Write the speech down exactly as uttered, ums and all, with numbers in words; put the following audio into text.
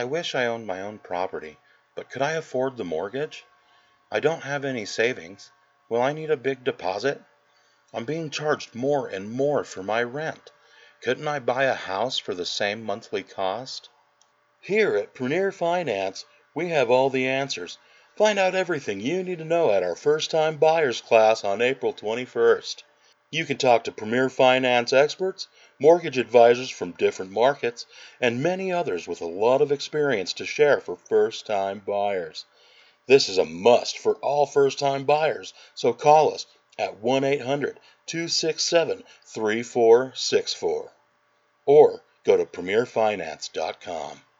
I wish I owned my own property, but could I afford the mortgage? I don't have any savings. Will I need a big deposit? I'm being charged more and more for my rent. Couldn't I buy a house for the same monthly cost? Here at Premier Finance, we have all the answers. Find out everything you need to know at our first time buyers class on April twenty-first. You can talk to Premier Finance experts, mortgage advisors from different markets, and many others with a lot of experience to share for first time buyers. This is a must for all first time buyers, so call us at one eight hundred, two six seven, three four six four or go to premier finance dot com.